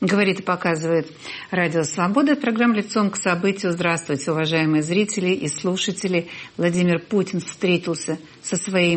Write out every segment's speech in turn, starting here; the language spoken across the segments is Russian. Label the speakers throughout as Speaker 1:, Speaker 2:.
Speaker 1: Говорит и показывает Радио Свобода. Это программа «Лицом к событию». Здравствуйте, уважаемые зрители и слушатели. Владимир Путин встретился с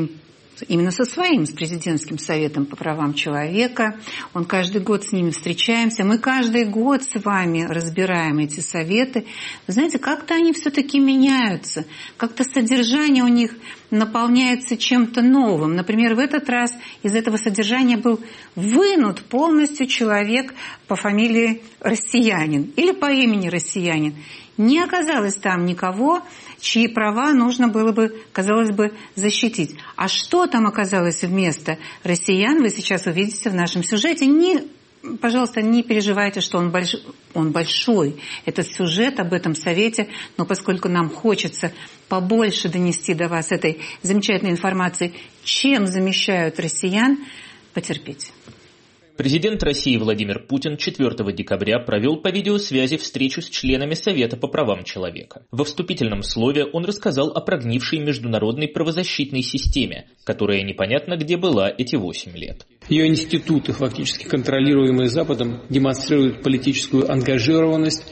Speaker 1: президентским советом по правам человека. Он каждый год с ними встречаемся. Мы каждый год с вами разбираем эти советы. Вы знаете, как-то они все-таки меняются. Как-то содержание у них наполняется чем-то новым. Например, в этот раз из этого содержания был вынут полностью человек по фамилии Россиянин или по имени Россиянин. Не оказалось там никого, чьи права нужно было бы, казалось бы, защитить. А что там оказалось вместо россиян, вы сейчас увидите в нашем сюжете. Пожалуйста, не переживайте, что он большой, этот сюжет об этом совете, но поскольку нам хочется побольше донести до вас этой замечательной информации, чем замещают россиян, потерпите.
Speaker 2: Президент России Владимир Путин 4 декабря провел по видеосвязи встречу с членами Совета по правам человека. Во вступительном слове он рассказал о прогнившей международной правозащитной системе, которая непонятно где была эти 8 лет.
Speaker 3: Ее институты, фактически контролируемые Западом, демонстрируют политическую ангажированность,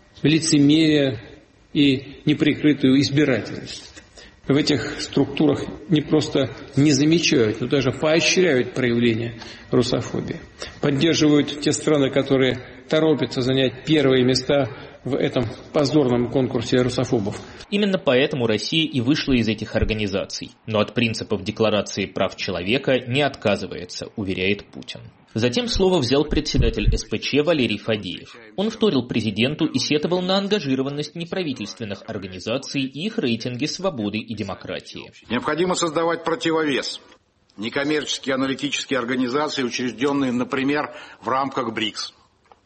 Speaker 3: лицемерие и неприкрытую избирательность. В этих структурах не просто не замечают, но даже поощряют проявление русофобии. Поддерживают те страны, которые торопятся занять первые места в этом позорном конкурсе русофобов.
Speaker 2: Именно поэтому Россия и вышла из этих организаций. Но от принципов Декларации прав человека не отказывается, уверяет Путин. Затем слово взял председатель СПЧ Валерий Фадеев. Он вторил президенту и сетовал на ангажированность неправительственных организаций и их рейтинги свободы и демократии.
Speaker 4: Необходимо создавать противовес. Некоммерческие аналитические организации, учрежденные, например, в рамках БРИКС.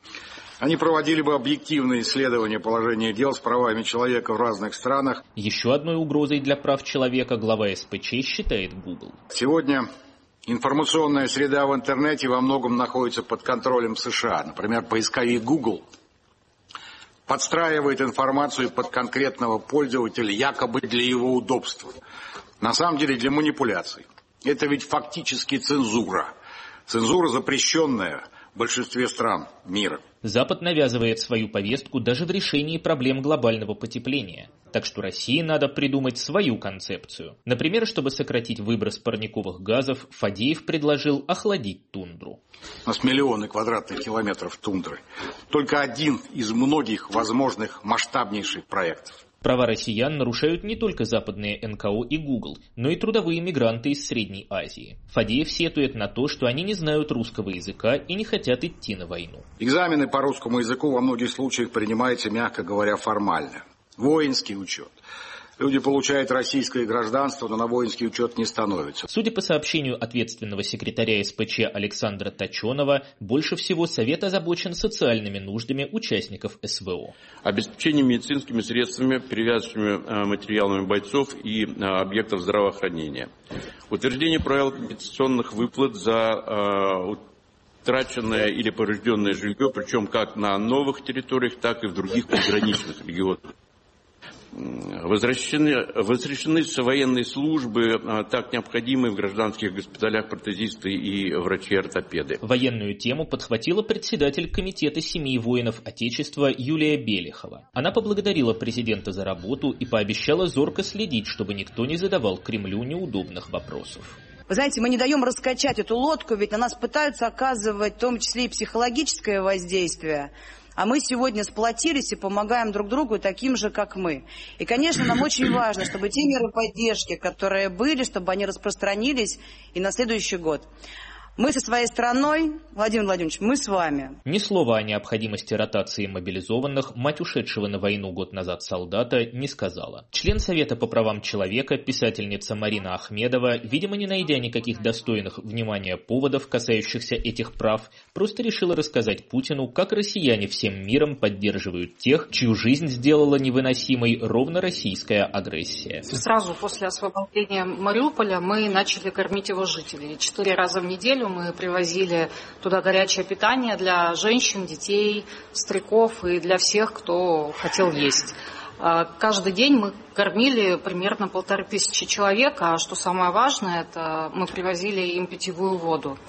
Speaker 4: Они проводили бы объективные исследования положения дел с правами человека в разных странах.
Speaker 2: Еще одной угрозой для прав человека глава СПЧ считает Google.
Speaker 4: Сегодня информационная среда в интернете во многом находится под контролем США. Например, поисковик Google подстраивает информацию под конкретного пользователя якобы для его удобства. На самом деле для манипуляций. Это ведь фактически цензура. Цензура, запрещенная в большинстве стран мира.
Speaker 2: Запад навязывает свою повестку даже в решении проблем глобального потепления. Так что России надо придумать свою концепцию. Например, чтобы сократить выброс парниковых газов, Фадеев предложил охладить тундру.
Speaker 4: У нас миллионы квадратных километров тундры. Только один из многих возможных масштабнейших проектов.
Speaker 2: Права россиян нарушают не только западные НКО и Google, но и трудовые мигранты из Средней Азии. Фадеев сетует на то, что они не знают русского языка и не хотят идти на войну.
Speaker 4: Экзамены по русскому языку во многих случаях принимаются, мягко говоря, формально. Воинский учет. Люди получают российское гражданство, но на воинский учет не становятся.
Speaker 2: Судя по сообщению ответственного секретаря СПЧ Александра Точенова, больше всего Совет озабочен социальными нуждами участников СВО.
Speaker 5: Обеспечение медицинскими средствами, перевязочными материалами бойцов и объектов здравоохранения. Утверждение правил компенсационных выплат за утраченное или поврежденное жилье, причем как на новых территориях, так и в других пограничных регионах. Возвращены с военной службы так необходимые в гражданских госпиталях протезисты и врачи-ортопеды.
Speaker 2: Военную тему подхватила председатель Комитета семей воинов Отечества Юлия Белихова. Она поблагодарила президента за работу и пообещала зорко следить, чтобы никто не задавал Кремлю неудобных вопросов.
Speaker 6: Вы знаете, мы не даем раскачать эту лодку, ведь на нас пытаются оказывать в том числе и психологическое воздействие. А мы сегодня сплотились и помогаем друг другу таким же, как мы. И, конечно, нам очень важно, чтобы те меры поддержки, которые были, чтобы они распространились и на следующий год. Мы со своей стороной, Владимир Владимирович, мы с вами.
Speaker 2: Ни слова о необходимости ротации мобилизованных мать ушедшего на войну год назад солдата не сказала. Член Совета по правам человека, писательница Марина Ахмедова, видимо, не найдя никаких достойных внимания поводов, касающихся этих прав, просто решила рассказать Путину, как россияне всем миром поддерживают тех, чью жизнь сделала невыносимой ровно российская агрессия.
Speaker 7: Сразу после освобождения Мариуполя мы начали кормить его жителей. 4 раза в неделю мы привозили туда горячее питание для женщин, детей, стариков и для всех, кто хотел есть. Каждый день мы кормили примерно 1500 человек, а что самое важное, это мы привозили им питьевую воду.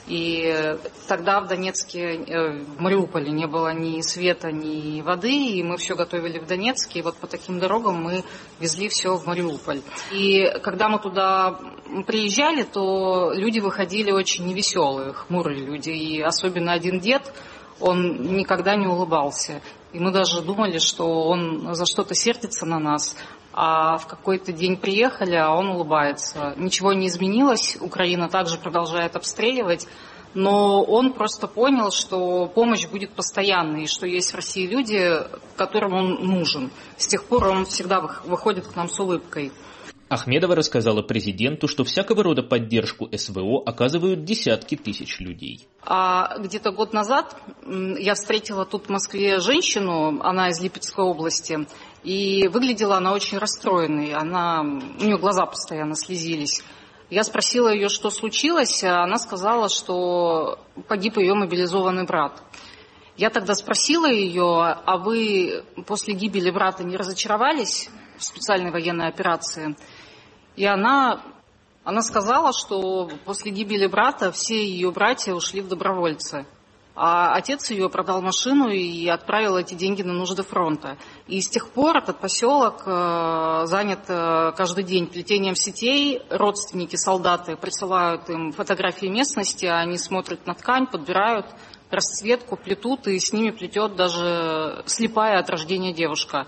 Speaker 7: И тогда в Донецке, в Мариуполе не было ни света, ни воды, и мы все готовили в Донецке, и вот по таким дорогам мы везли все в Мариуполь. И когда мы туда приезжали, то люди выходили очень невеселые, хмурые люди, и особенно один дед, он никогда не улыбался. И мы даже думали, что он за что-то сердится на нас. А в какой-то день приехали, а он улыбается. Ничего не изменилось, Украина также продолжает обстреливать, но он просто понял, что помощь будет постоянной, и что есть в России люди, которым он нужен. С тех пор он всегда выходит к нам с улыбкой.
Speaker 2: Ахмедова рассказала президенту, что всякого рода поддержку СВО оказывают десятки тысяч людей.
Speaker 7: А где-то год назад я встретила тут в Москве женщину, она из Липецкой области, и выглядела она очень расстроенной, у нее глаза постоянно слезились. Я спросила ее, что случилось, а она сказала, что погиб ее мобилизованный брат. Я тогда спросила ее, а вы после гибели брата не разочаровались в специальной военной операции? И она сказала, что после гибели брата все ее братья ушли в добровольцы. А отец ее продал машину и отправил эти деньги на нужды фронта. И с тех пор этот поселок занят каждый день плетением сетей. Родственники, солдаты присылают им фотографии местности, они смотрят на ткань, подбирают расцветку, плетут, и с ними плетет даже слепая от рождения девушка.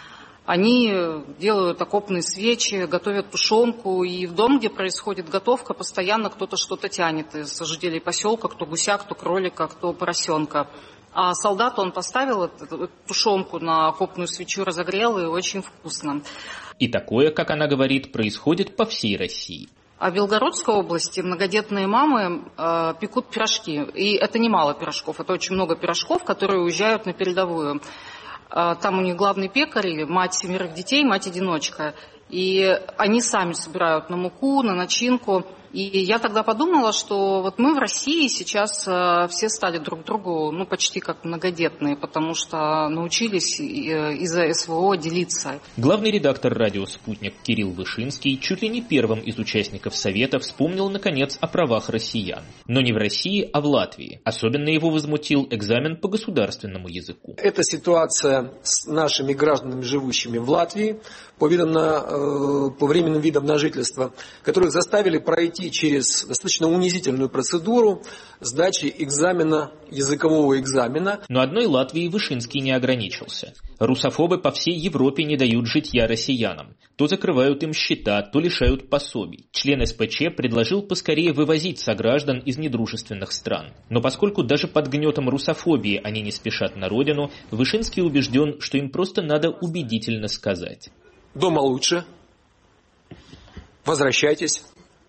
Speaker 7: Они делают окопные свечи, готовят тушенку, и в дом, где происходит готовка, постоянно кто-то что-то тянет из жителей поселка, кто гуся, кто кролика, кто поросенка. А солдат он поставил эту тушенку на окопную свечу, разогрел, и очень вкусно.
Speaker 2: И такое, как она говорит, происходит по всей России.
Speaker 7: А в Белгородской области многодетные мамы пекут пирожки. И это немало пирожков, это очень много пирожков, которые уезжают на передовую. Там у них главный пекарь, мать 7 детей, мать-одиночка. И они сами собирают на муку, на начинку. И я тогда подумала, что вот мы в России сейчас все стали друг другу, почти как многодетные, потому что научились из-за СВО делиться.
Speaker 2: Главный редактор радио «Спутник» Кирилл Вышинский чуть ли не первым из участников Совета вспомнил, наконец, о правах россиян. Но не в России, а в Латвии. Особенно его возмутил экзамен по государственному языку.
Speaker 8: Это ситуация с нашими гражданами, живущими в Латвии, по временным видам на жительство, которых заставили пройти через достаточно унизительную процедуру сдачи языкового экзамена.
Speaker 2: Но одной Латвии Вышинский не ограничился. Русофобы по всей Европе не дают житья россиянам. То закрывают им счета, то лишают пособий. Член СПЧ предложил поскорее вывозить сограждан из недружественных стран. Но поскольку даже под гнетом русофобии они не спешат на родину, Вышинский убежден, что им просто надо убедительно сказать:
Speaker 8: дома лучше, возвращайтесь,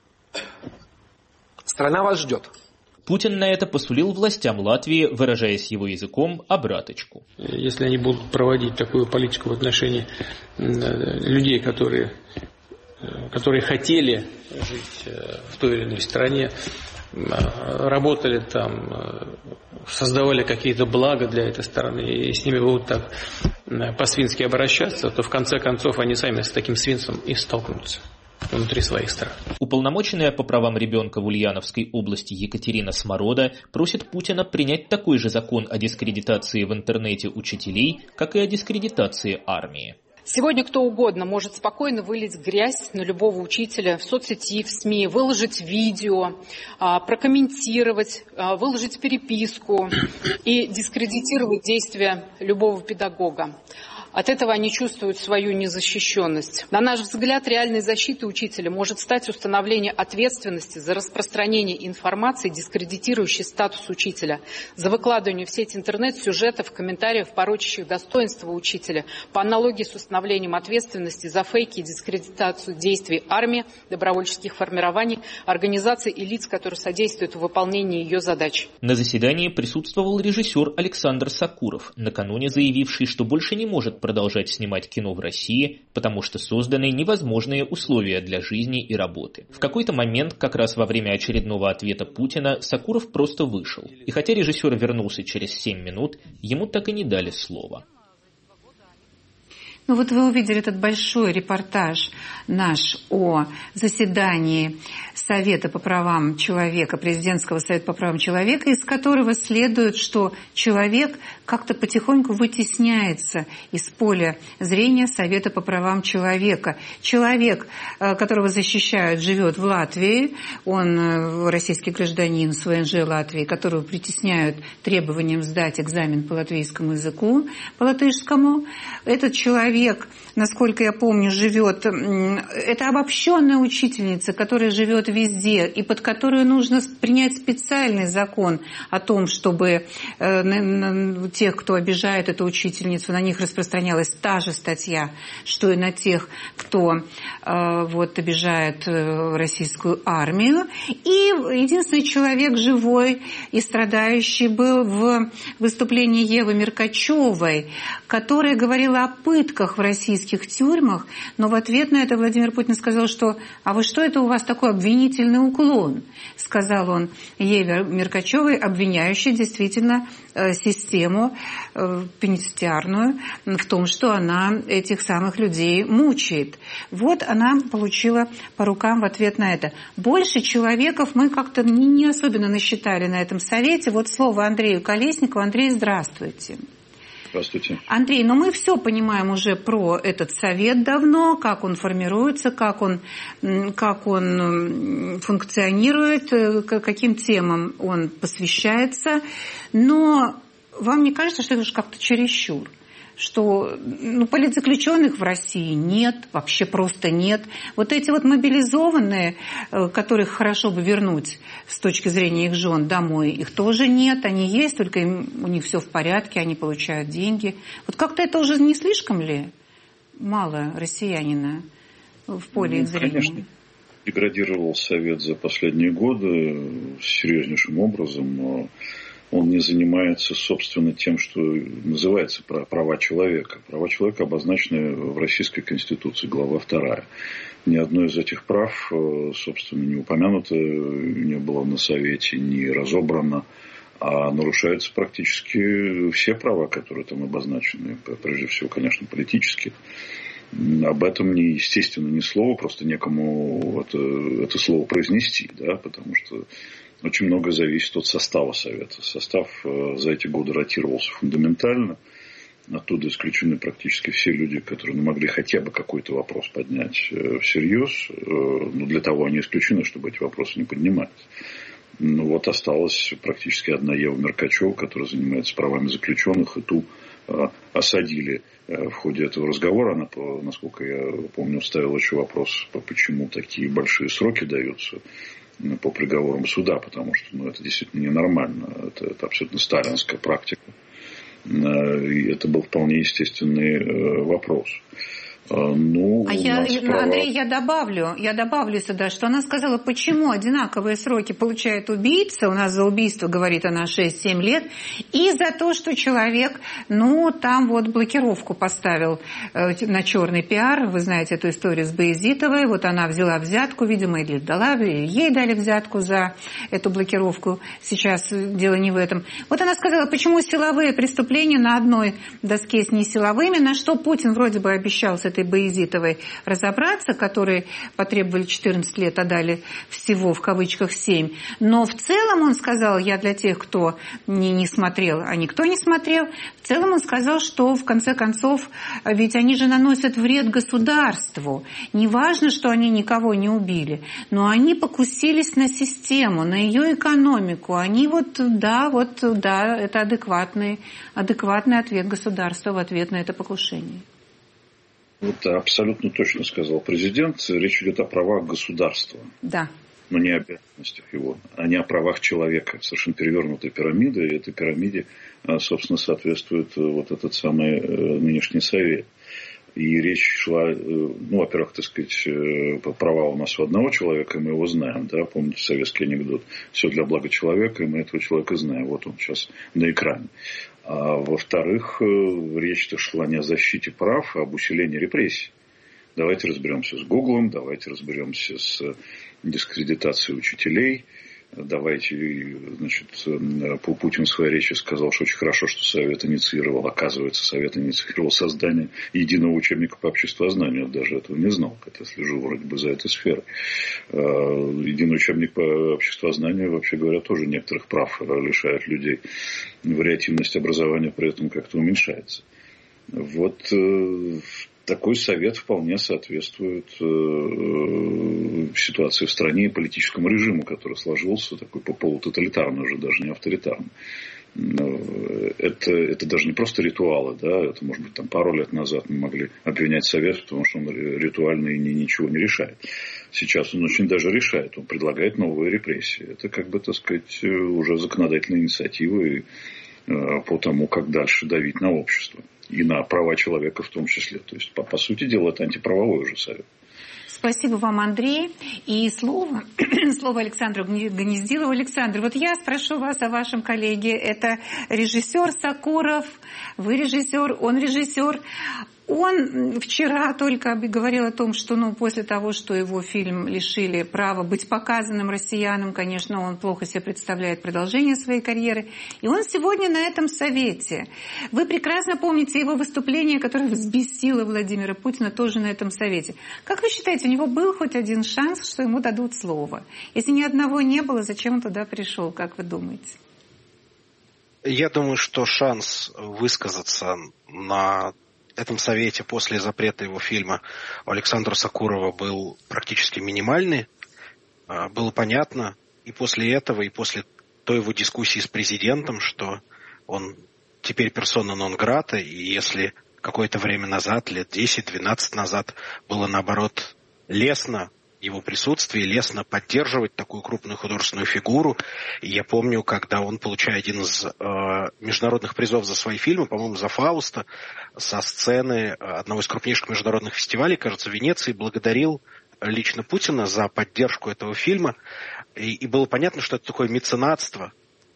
Speaker 8: страна вас ждет.
Speaker 2: Путин на это посулил властям Латвии, выражаясь его языком, обраточку.
Speaker 3: Если они будут проводить такую политику в отношении людей, которые хотели жить в той или иной стране, работали там, создавали какие-то блага для этой страны, и с ними будут так по-свински обращаться, то в конце концов они сами с таким свинством и столкнутся внутри своих стран.
Speaker 2: Уполномоченная по правам ребенка в Ульяновской области Екатерина Сморода просит Путина принять такой же закон о дискредитации в интернете учителей, как и о дискредитации армии.
Speaker 9: Сегодня кто угодно может спокойно вылить грязь на любого учителя в соцсети, в СМИ, выложить видео, прокомментировать, выложить переписку и дискредитировать действия любого педагога. От этого они чувствуют свою незащищенность. На наш взгляд, реальной защитой учителя может стать установление ответственности за распространение информации, дискредитирующей статус учителя, за выкладывание в сеть интернет-сюжетов, комментариев, порочащих достоинства учителя, по аналогии с установлением ответственности за фейки и дискредитацию действий армии, добровольческих формирований, организаций и лиц, которые содействуют в выполнении ее задач.
Speaker 2: На заседании присутствовал режиссер Александр Сакуров, накануне заявивший, что больше не может продолжать снимать кино в России, потому что созданы невозможные условия для жизни и работы. В какой-то момент, как раз во время очередного ответа Путина, Сакуров просто вышел. И хотя режиссер вернулся через 7 минут, ему так и не дали слова.
Speaker 1: Ну вот вы увидели этот большой репортаж наш о заседании Совета по правам человека, Президентского совета по правам человека, из которого следует, что человек как-то потихоньку вытесняется из поля зрения Совета по правам человека. Человек, которого защищают, живет в Латвии, он российский гражданин с ВНЖ Латвии, которого притесняют требованием сдать экзамен по латвийскому языку, по латышскому. Этот человек, насколько я помню, живет... Это обобщенная учительница, которая живет везде, и под которую нужно принять специальный закон о том, чтобы тех, кто обижает эту учительницу, на них распространялась та же статья, что и на тех, кто обижает российскую армию. И единственный человек живой и страдающий был в выступлении Евы Меркачевой, которая говорила о пытках в российских тюрьмах, но в ответ на это Владимир Путин сказал, что «а вы что это у вас такой обвинительный уклон?» Сказал он Еве Меркачевой, обвиняющей действительно систему пенитенциарную в том, что она этих самых людей мучает. Вот она получила по рукам в ответ на это. Больше человеков мы как-то не особенно насчитали на этом совете. Вот слово Андрею Колесникову. Андрей, здравствуйте.
Speaker 10: Здравствуйте.
Speaker 1: Андрей, мы все понимаем уже про этот совет давно, как он формируется, как он функционирует, каким темам он посвящается. Но вам не кажется, что это уж как-то чересчур? Что политзаключенных в России нет, вообще просто нет. Вот эти мобилизованные, которых хорошо бы вернуть с точки зрения их жен домой, их тоже нет. Они есть, только у них все в порядке, они получают деньги. Вот как-то это уже не слишком ли мало россиянина в поле их зрения?
Speaker 10: Конечно, деградировал Совет за последние годы серьезнейшим образом, но он не занимается, собственно, тем, что называется права человека. Права человека обозначены в Российской Конституции, глава 2. Ни одно из этих прав, собственно, не упомянуто, не было на Совете, не разобрано, а нарушаются практически все права, которые там обозначены. Прежде всего, конечно, политические. Об этом, естественно, ни слова, просто некому это слово произнести, да, потому что очень много зависит от состава Совета. Состав за эти годы ротировался фундаментально. Оттуда исключены практически все люди, которые могли хотя бы какой-то вопрос поднять всерьез. Но для того они исключены, чтобы эти вопросы не поднимались. Осталась практически одна Ева Меркачева, которая занимается правами заключенных, и ту осадили в ходе этого разговора. Она, насколько я помню, ставила еще вопрос, почему такие большие сроки даются по приговорам суда, потому что это действительно ненормально. Это абсолютно сталинская практика. И это был вполне естественный вопрос.
Speaker 1: Андрей, я добавлю сюда, что она сказала, почему одинаковые сроки получает убийца, у нас за убийство, говорит она, 6-7 лет, и за то, что человек, там блокировку поставил на черный пиар, вы знаете эту историю с Баязитовой, она взяла взятку, видимо, или дала, или ей дали взятку за эту блокировку, сейчас дело не в этом. Она сказала, почему силовые преступления на одной доске с несиловыми, на что Путин вроде бы обещал с этой Баязитовой разобраться, которые потребовали 14 лет, а дали всего, в кавычках, 7. Но в целом он сказал, я для тех, кто не смотрел, а никто не смотрел, в целом он сказал, что в конце концов, ведь они же наносят вред государству. Не важно, что они никого не убили, но они покусились на систему, на ее экономику. Они это адекватный ответ государства в ответ на это покушение.
Speaker 10: Абсолютно точно сказал президент. Речь идет о правах государства.
Speaker 1: Да.
Speaker 10: Но не о обязанностях его, а не о правах человека. Совершенно перевернутая пирамида. И этой пирамиде, собственно, соответствует этот самый нынешний совет. И речь шла, во-первых, права у нас у одного человека, и мы его знаем, да, помните советский анекдот, все для блага человека, и мы этого человека знаем, вот он сейчас на экране. А во-вторых, речь-то шла не о защите прав, а об усилении репрессий. Давайте разберемся с Гуглом, давайте разберемся с дискредитацией учителей, давайте, значит, Путин в своей речи сказал, что очень хорошо, что Совет инициировал, оказывается, Совет инициировал создание единого учебника по обществознанию, я даже этого не знал, хотя слежу вроде бы за этой сферой. Единый учебник по обществознанию, вообще говоря, тоже некоторых прав лишает людей. Вариативность образования при этом как-то уменьшается. Вот такой совет вполне соответствует ситуации в стране и политическому режиму, который сложился, такой полутоталитарный уже, даже не авторитарный. Это даже не просто ритуалы, да, это, может быть, там пару лет назад мы могли обвинять Совет, потому что он ритуальный и ничего не решает. Сейчас он очень даже решает, он предлагает новые репрессии. Это, как бы, так сказать, уже законодательная инициатива и по тому, как дальше давить на общество. И на права человека в том числе. То есть, по сути дела, это антиправовой уже совет.
Speaker 1: Спасибо вам, Андрей. И слово Александру Гнездилову. Александр, вот я спрошу вас о вашем коллеге. Это режиссер Сакуров. Вы режиссер, он режиссер. Он вчера только говорил о том, что после того, что его фильм лишили права быть показанным россиянам, конечно, он плохо себе представляет продолжение своей карьеры. И он сегодня на этом совете. Вы прекрасно помните его выступление, которое взбесило Владимира Путина тоже на этом совете. Как вы считаете, у него был хоть один шанс, что ему дадут слово? Если ни одного не было, зачем он туда пришел, как вы думаете?
Speaker 11: Я думаю, что шанс высказаться на этом совете после запрета его фильма у Александра Сакурова был практически минимальный. Было понятно и после этого, и после той его дискуссии с президентом, что он теперь персона нон-грата, и если какое-то время назад, лет 10-12 назад, было наоборот лестно его присутствие, лестно поддерживать такую крупную художественную фигуру. И я помню, когда он, получая один из международных призов за свои фильмы, по-моему, за «Фауста», со сцены одного из крупнейших международных фестивалей, кажется, в Венеции, благодарил лично Путина за поддержку этого фильма. И было понятно, что это такое меценатство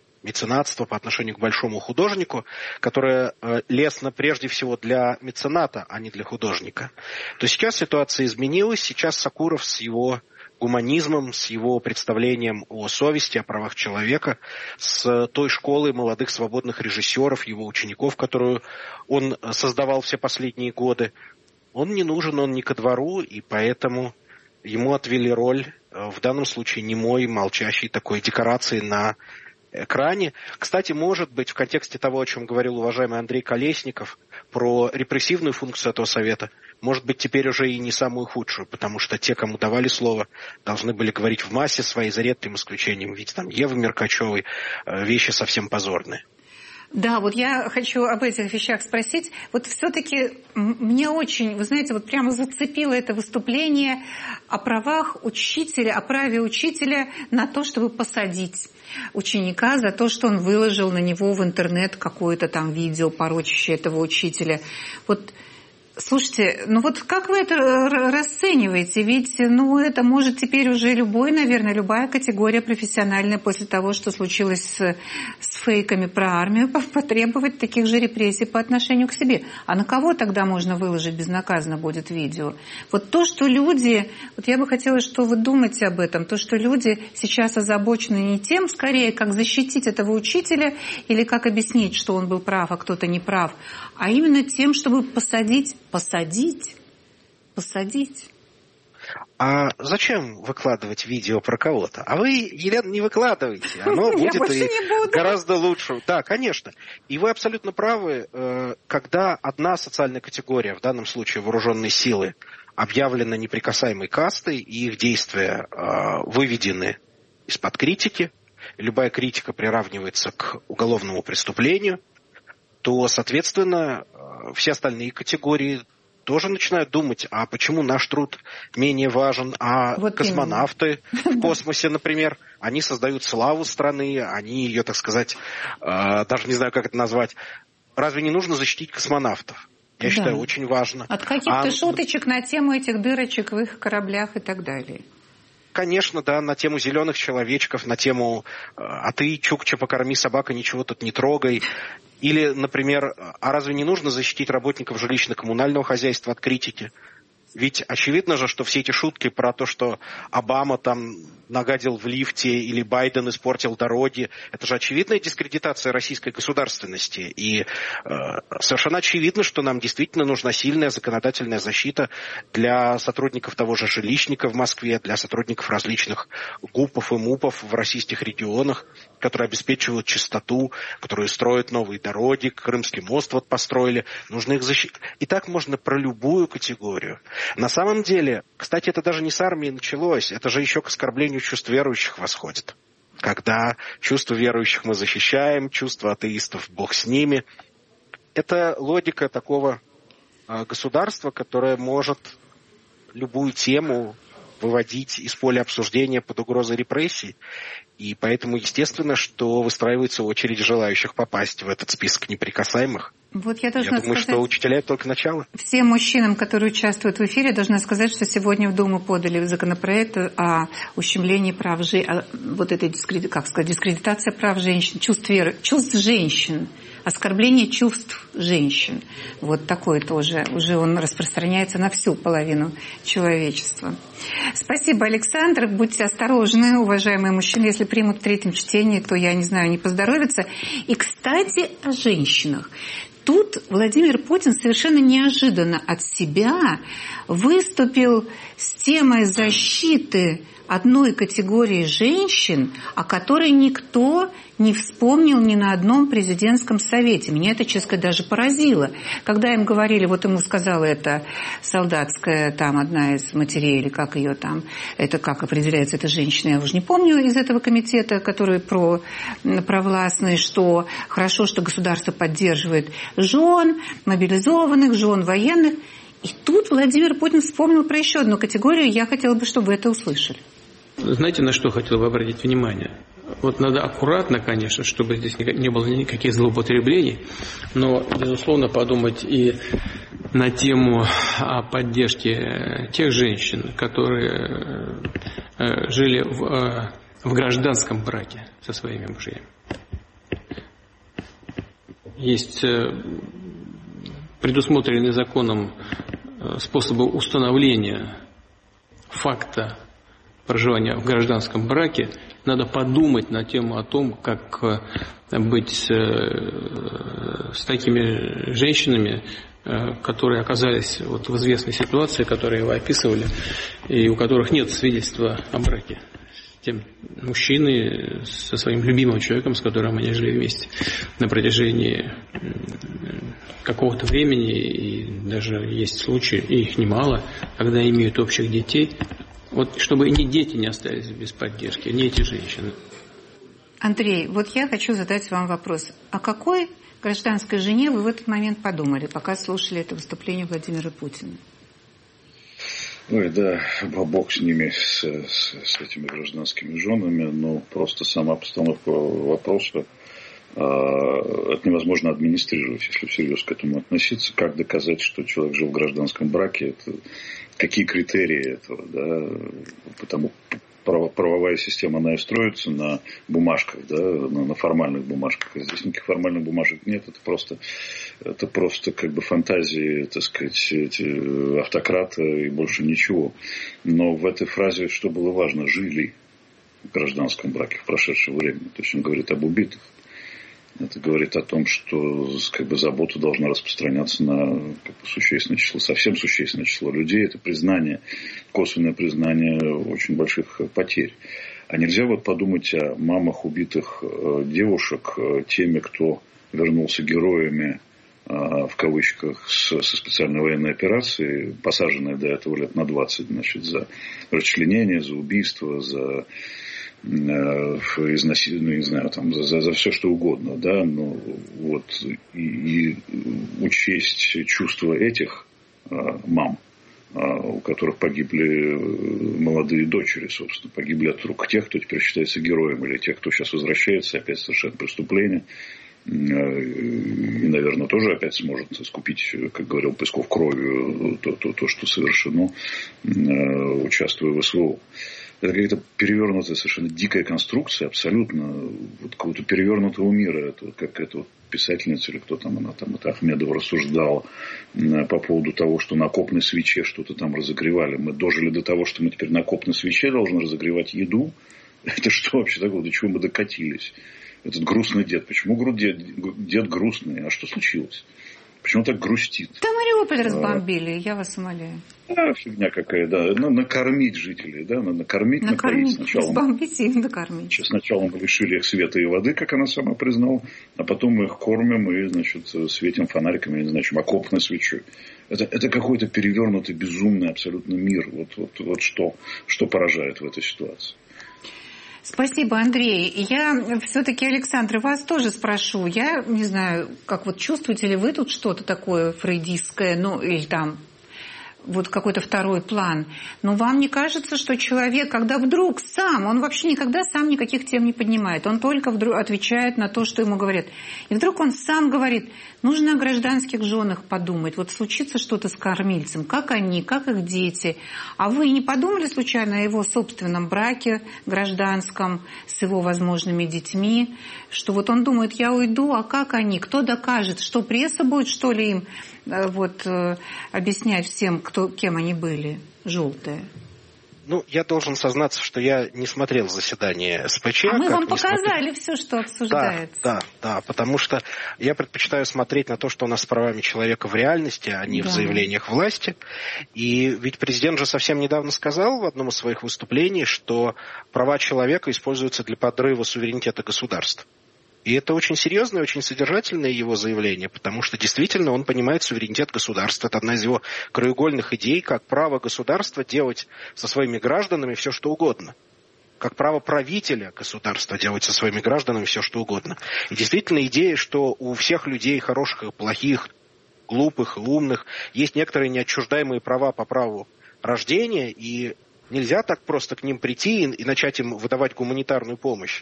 Speaker 11: по отношению к большому художнику, которое лестно прежде всего для мецената, а не для художника. То сейчас ситуация изменилась, сейчас Сакуров с его гуманизмом, с его представлением о совести, о правах человека, с той школой молодых свободных режиссеров, его учеников, которую он создавал все последние годы, он не нужен, он не ко двору, и поэтому ему отвели роль, в данном случае немой, молчащей такой декорации на экране. Кстати, может быть, в контексте того, о чем говорил уважаемый Андрей Колесников, про репрессивную функцию этого совета, может быть, теперь уже и не самую худшую, потому что те, кому давали слово, должны были говорить в массе своей, за редким исключением, ведь там Евы Меркачевой вещи совсем позорные.
Speaker 1: Да, вот я хочу об этих вещах спросить. Вот все-таки мне очень, вы знаете, вот прямо зацепило это выступление о правах учителя, о праве учителя на то, чтобы посадить ученика за то, что он выложил на него в интернет какое-то там видео, порочащее этого учителя. Вот слушайте, вот как вы это расцениваете? Ведь, это может теперь уже любая категория профессиональная после того, что случилось с фейками про армию, потребовать таких же репрессий по отношению к себе. А на кого тогда можно выложить безнаказанно будет видео? Вот то, что люди, я бы хотела, что вы думаете об этом, то, что люди сейчас озабочены не тем, скорее, как защитить этого учителя или как объяснить, что он был прав, а кто-то не прав, а именно тем, чтобы посадить.
Speaker 11: А зачем выкладывать видео про кого-то? А вы, Елена, не выкладывайте. Оно будет гораздо лучше. Да, конечно. И вы абсолютно правы, когда одна социальная категория, в данном случае вооруженные силы, объявлена неприкасаемой кастой, и их действия выведены из-под критики, любая критика приравнивается к уголовному преступлению, то, соответственно, все остальные категории тоже начинают думать, а почему наш труд менее важен, а космонавты в космосе, например, они создают славу страны, они ее, так сказать, даже не знаю, как это назвать. Разве не нужно защитить космонавтов? Я считаю, очень важно.
Speaker 1: От каких-то шуточек на тему этих дырочек в их кораблях и так далее.
Speaker 11: Конечно, да, на тему зеленых человечков, на тему «а ты, Чукча, покорми собака, ничего тут не трогай». Или, например, а разве не нужно защитить работников жилищно-коммунального хозяйства от критики? Ведь очевидно же, что все эти шутки про то, что Обама там нагадил в лифте или Байден испортил дороги, это же очевидная дискредитация российской государственности. И совершенно очевидно, что нам действительно нужна сильная законодательная защита для сотрудников того же жилищника в Москве, для сотрудников различных ГУПов и МУПов в российских регионах, которые обеспечивают чистоту, которые строят новые дороги, Крымский мост вот построили. Нужно их защитить. И так можно про любую категорию. На самом деле, кстати, это даже не с армией началось, это же еще к оскорблению чувств верующих восходит. Когда чувства верующих мы защищаем, чувства атеистов Бог с ними. Это логика такого государства, которое может любую тему выводить из поля обсуждения под угрозой репрессий. И поэтому, естественно, что выстраивается очередь желающих попасть в этот список неприкасаемых.
Speaker 1: Вот я
Speaker 11: думаю, сказать, что учителя — это только начало.
Speaker 1: Всем мужчинам, которые участвуют в эфире, должна сказать, что сегодня в Думу подали законопроект о ущемлении прав женщин, вот этой дискредитация прав женщин, чувств женщин, оскорбление чувств женщин. Вот такое тоже. Уже он распространяется на всю половину человечества. Спасибо, Александр. Будьте осторожны, уважаемые мужчины. Если примут в третьем чтении, то, я не знаю, не поздоровится. И, кстати, о женщинах. Тут Владимир Путин совершенно неожиданно от себя выступил с темой защиты одной категории женщин, о которой никто не вспомнил ни на одном президентском совете. Меня это, честно сказать, даже поразило. Когда им говорили, вот ему сказала эта солдатская, там, одна из матерей, или как ее там, это как определяется эта женщина, я уже не помню, из этого комитета, который провластный, что хорошо, что государство поддерживает жен, мобилизованных, жен военных. И тут Владимир Путин вспомнил про еще одну категорию, я хотела бы, чтобы вы это услышали.
Speaker 3: Знаете, на что хотел бы обратить внимание? Вот надо аккуратно, конечно, чтобы здесь не было никаких злоупотреблений, но, безусловно, подумать и на тему о поддержке тех женщин, которые жили в гражданском браке со своими мужьями. Есть предусмотренный законом способы установления факта проживания в гражданском браке. Надо подумать на тему о том, как быть с такими женщинами, которые оказались вот в известной ситуации, которые вы описывали, и у которых нет свидетельства о браке. Тем мужчины со своим любимым человеком, с которым они жили вместе на протяжении какого-то времени, и даже есть случаи, и их немало, когда имеют общих детей. Вот чтобы ни дети не остались без поддержки, ни эти женщины.
Speaker 1: Андрей, вот я хочу задать вам вопрос. О какой гражданской жене вы в этот момент подумали, пока слушали это выступление Владимира Путина?
Speaker 10: Ой, да, бог с ними, с этими гражданскими женами, но просто сама постановка вопроса это невозможно администрировать, если всерьез к этому относиться. Как доказать, что человек жил в гражданском браке, это, какие критерии этого, да, потому правовая система, она и строится на бумажках, да, на формальных бумажках. Здесь никаких формальных бумажек нет, это просто как бы фантазии, так сказать, автократа и больше ничего. Но в этой фразе что было важно? Жили в гражданском браке в прошедшее время. То есть он говорит об убитых. Это говорит о том, что как бы забота должна распространяться на как бы существенное число, совсем существенное число людей. Это признание, косвенное признание очень больших потерь. А нельзя вот подумать о мамах убитых девушек, теми, кто вернулся героями, в кавычках, со специальной военной операции, посаженные до этого лет на 20, значит, за расчленение, за убийство, за изнасилование, не знаю, там, за все что угодно, да, но вот и учесть чувства этих мам, у которых погибли молодые дочери, собственно, погибли от рук тех, кто теперь считается героем, или тех, кто сейчас возвращается, опять совершает преступление, и, наверное, тоже опять сможет искупить, как говорил Песков, кровью то, что совершено, участвуя в СВО. Это какая-то перевернутая, совершенно дикая конструкция, абсолютно вот какого-то перевернутого мира. Это вот как эта вот писательница или кто там, она там, это Ахмедова рассуждала по поводу того, что на окопной свече что-то там разогревали. Мы дожили до того, что мы теперь на окопной свече должны разогревать еду. Это что вообще такое? До чего мы докатились? Этот грустный дед. Почему дед грустный? А что случилось? Почему он так грустит?
Speaker 1: Да Мариуполь разбомбили, я вас умоляю.
Speaker 10: Фигня какая, да. Накормить жителей, да, накормить, напоить сначала.
Speaker 1: Разбомбить и накормить.
Speaker 10: Сначала мы лишили их света и воды, как она сама признала, а потом мы их кормим и, значит, светим фонариками, я не знаю, чем окопной свечой. Это какой-то перевернутый, безумный абсолютно мир. Вот что поражает в этой ситуации.
Speaker 1: Спасибо, Андрей. Я все-таки, Александр, вас тоже спрошу. Я не знаю, как вот чувствуете ли вы тут что-то такое фрейдистское, ну, или там вот какой-то второй план. Но вам не кажется, что человек, когда вдруг сам, он вообще никогда сам никаких тем не поднимает, он только вдруг отвечает на то, что ему говорят. И вдруг он сам говорит, нужно о гражданских женах подумать. Вот случится что-то с кормильцем, как они, как их дети. А вы не подумали случайно о его собственном браке гражданском с его возможными детьми, что вот он думает, я уйду, а как они, кто докажет, что пресса будет, что ли, им объяснять всем, кем они были, желтые?
Speaker 11: Ну, я должен сознаться, что я не смотрел заседание СПЧ.
Speaker 1: А мы вам показали все, что обсуждается.
Speaker 11: Да, потому что я предпочитаю смотреть на то, что у нас с правами человека в реальности, а не в заявлениях власти. И ведь президент же совсем недавно сказал в одном из своих выступлений, что права человека используются для подрыва суверенитета государства. И это очень серьезное, очень содержательное его заявление, потому что действительно он понимает суверенитет государства. Это одна из его краеугольных идей, как право государства делать со своими гражданами все, что угодно. Как право правителя государства делать со своими гражданами все, что угодно. И действительно идея, что у всех людей, хороших и плохих, глупых и умных, есть некоторые неотчуждаемые права по праву рождения, и нельзя так просто к ним прийти и начать им выдавать гуманитарную помощь,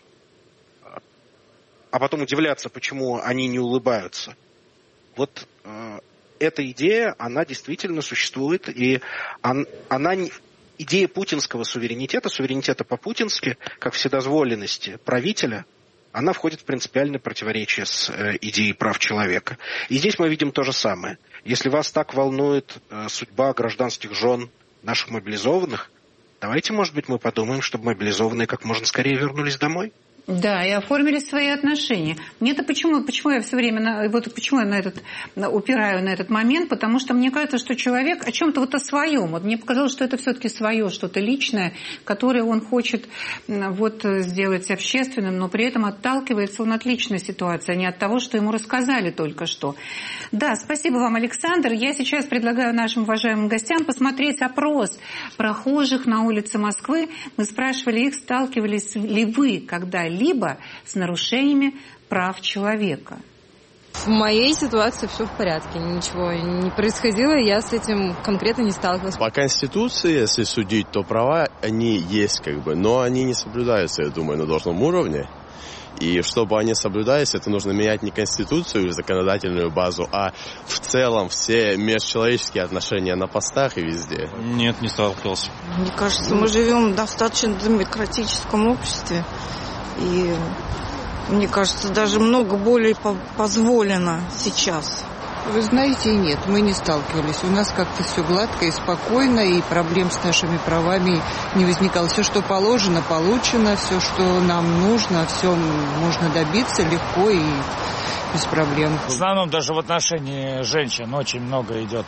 Speaker 11: а потом удивляться, почему они не улыбаются. Вот эта идея, она действительно существует, и она идея путинского суверенитета по-путински, как вседозволенности правителя, она входит в принципиальное противоречие с идеей прав человека. И здесь мы видим то же самое. Если вас так волнует судьба гражданских жен наших мобилизованных, давайте, может быть, мы подумаем, чтобы мобилизованные как можно скорее вернулись домой.
Speaker 1: Да, и оформили свои отношения. Мне-то почему я все время, почему я упираю на этот момент, потому что мне кажется, что человек о чем-то вот о своем. Вот мне показалось, что это все-таки свое, что-то личное, которое он хочет сделать общественным, но при этом отталкивается он от личной ситуации, а не от того, что ему рассказали только что. Да, спасибо вам, Александр. Я сейчас предлагаю нашим уважаемым гостям посмотреть опрос прохожих на улице Москвы. Мы спрашивали их, сталкивались ли вы когда-либо с нарушениями прав человека.
Speaker 12: В моей ситуации все в порядке, ничего не происходило, я с этим конкретно не сталкивалась.
Speaker 13: По Конституции, если судить, то права, они есть но они не соблюдаются, я думаю, на должном уровне. И чтобы они соблюдались, это нужно менять не Конституцию и законодательную базу, а в целом все межчеловеческие отношения на постах и везде.
Speaker 14: Нет, не сталкивался.
Speaker 15: Мне кажется, мы живем в достаточно демократическом обществе. И, мне кажется, даже много более позволено сейчас.
Speaker 16: Вы знаете, нет, мы не сталкивались. У нас как-то все гладко и спокойно, и проблем с нашими правами не возникало. Все, что положено, получено, все, что нам нужно, все можно добиться легко и без проблем.
Speaker 17: В основном даже в отношении женщин очень много идет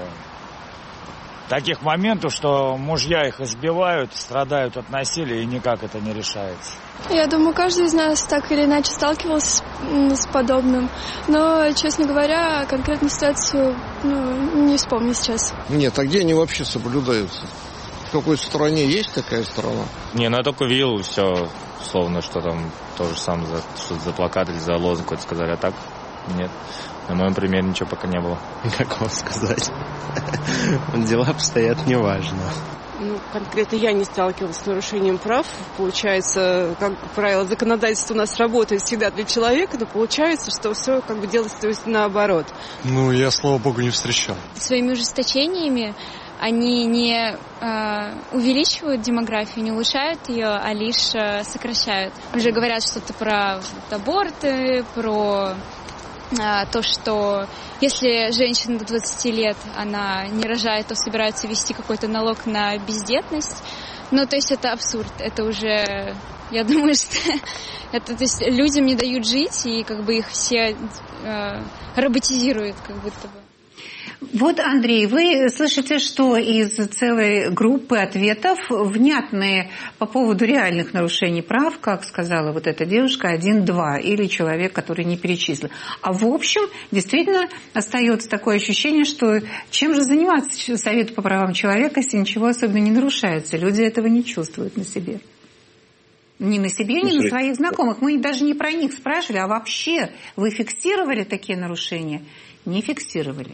Speaker 17: таких моментов, что мужья их избивают, страдают от насилия, и никак это не решается.
Speaker 18: Я думаю, каждый из нас так или иначе сталкивался с подобным. Но, честно говоря, конкретную ситуацию не вспомню сейчас.
Speaker 19: Нет, а где они вообще соблюдаются? В какой стране есть такая страна?
Speaker 14: Не, я только видел все, словно, что там то же самое, что-то за плакат или за лозунг какой-то сказали, а так нет. На моем примере ничего пока не было.
Speaker 20: Как вам сказать? Дела обстоят неважно.
Speaker 21: Конкретно я не сталкивалась с нарушением прав. Получается, как правило, законодательство у нас работает всегда для человека, но получается, что все делается наоборот.
Speaker 22: Я, слава богу, не встречал.
Speaker 18: Своими ужесточениями
Speaker 4: они не увеличивают демографию, не улучшают ее, а лишь сокращают. Уже говорят что-то про аборты, про то, что если женщина до 20 лет она не рожает, то собираются ввести какой-то налог на бездетность. Ну, то есть это абсурд. Это уже, я думаю, что это, то есть людям не дают жить, и как бы их все роботизируют, как будто бы.
Speaker 1: Вот, Андрей, вы слышите, что из целой группы ответов внятные по поводу реальных нарушений прав, как сказала вот эта девушка, 1-2, или человек, который не перечислил. А в общем, действительно остается такое ощущение, что чем же заниматься Совету по правам человека, если ничего особенно не нарушается? Люди этого не чувствуют на себе. Ни на себе, ни на своих знакомых. Мы даже не про них спрашивали, а вообще вы фиксировали такие нарушения? Не фиксировали.